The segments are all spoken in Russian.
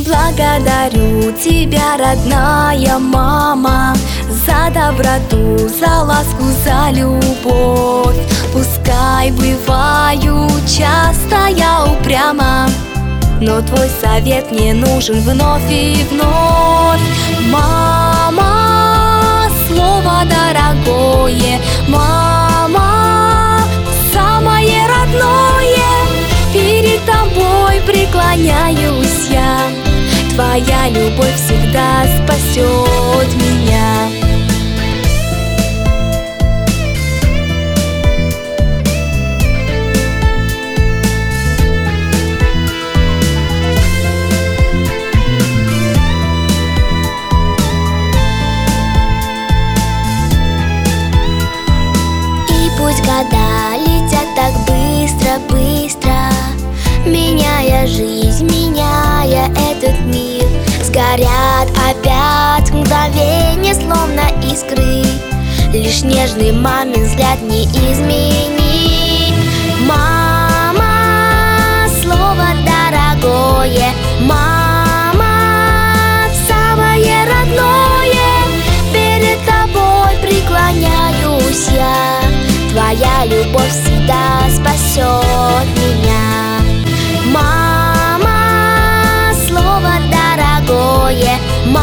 Благодарю тебя, родная мама, за доброту, за ласку, за любовь. Пускай бываю часто я упряма, но твой совет мне нужен вновь и вновь. Мама, слово дорогое, мама, самое родное, перед тобой преклоняюсь я. Твоя любовь всегда спасет меня. Пусть года летят так быстро, быстро, меняя жизнь, меняя этот мир. Сгорят опять мгновенья, словно искры, лишь нежный мамин взгляд не изменить. Мама, слово дорогое, мама, самое родное, перед тобой преклоняюсь я. Твоя любовь всегда спасет меня. Мама, слово дорогое,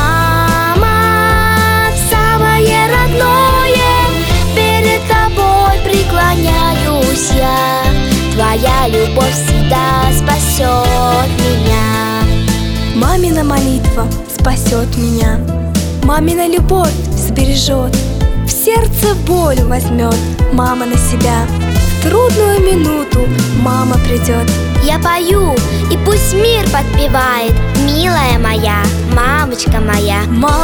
мама, самое родное, перед тобой преклоняюсь я. Твоя любовь всегда спасет меня. Мамина молитва спасет меня, мамина любовь сбережет, в сердце боль возьмет мама на себя. В трудную минуту мама придет. Я пою, и пусть мир подпевает, милая моя, мамочка моя.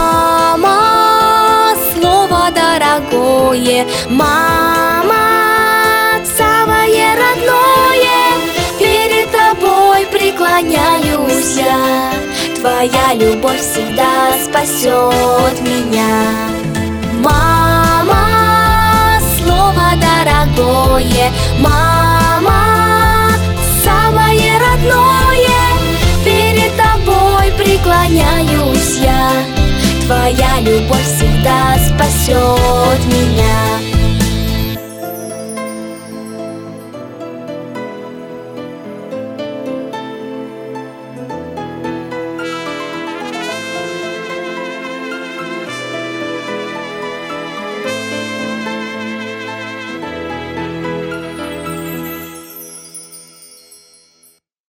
Мама, слово дорогое, мама, самое родное, перед тобой преклоняюсь я. Твоя любовь всегда спасет меня. Мама, слово дорогое, мама, самое родное, перед тобой преклоняюсь я. Твоя любовь всегда спасет меня.